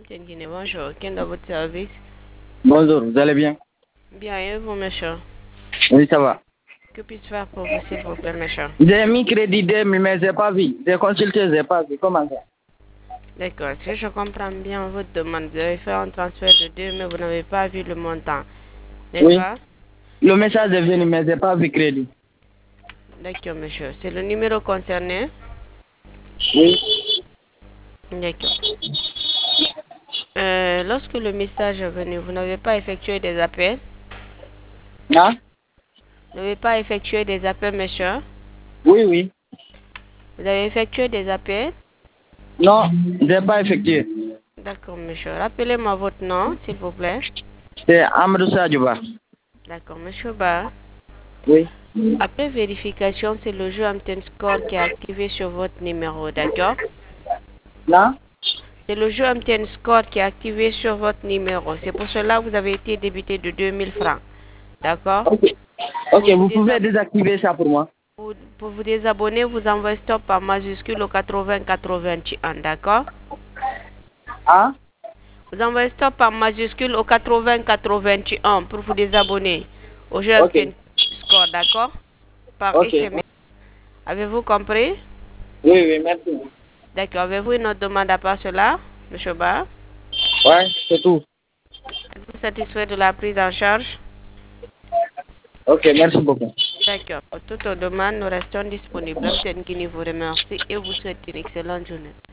Blumten Guinée, bonjour. Quel est dans votre service? Bonjour, vous allez bien? Bien, et vous, monsieur? Oui, ça va. Que puis-je faire pour vous, s'il vous plaît, monsieur? J'ai mis crédit 2000, mais j'ai pas vu. J'ai consulté, j'ai pas vu. Comment ça? D'accord, si je comprends bien votre demande, vous avez fait un transfert de 2, mais vous n'avez pas vu le montant, n'est-ce Oui. pas? Le message est venu, mais j'ai pas vu crédit. D'accord, monsieur. C'est le numéro concerné? Oui. D'accord. Lorsque le message est venu, vous n'avez pas effectué des appels? Hein? Vous n'avez pas effectué des appels, monsieur? Oui, oui. Vous avez effectué des appels? Non, j'ai pas effectué. D'accord, monsieur. Rappelez-moi votre nom, s'il vous plaît. C'est Amadou Sadjouba. D'accord, monsieur Ba. Oui. Après vérification, c'est le jeu Amten Score qui est activé sur votre numéro, d'accord? Là? C'est le jeu Amten Score qui est activé sur votre numéro. C'est pour cela que vous avez été débité de 2000 francs, d'accord? Ok. Ok, vous pouvez désactiver ça pour moi. Pour vous désabonner, vous envoyez stop en majuscule au 80-81, d'accord? Hein? Vous envoyez stop en majuscule au 80-81 pour vous désabonner au jeu Ok. Amten Score, d'accord? Par Ok. SMS. Avez-vous compris? Oui, oui, merci. D'accord. Avez-vous une autre demande à part cela, monsieur Ba? Ouais, c'est tout. Êtes-vous satisfait de la prise en charge? Ok, merci beaucoup. D'accord. Pour toute autre demande, nous restons disponibles. Mtn Guinée vous remercie et vous souhaite une excellente journée.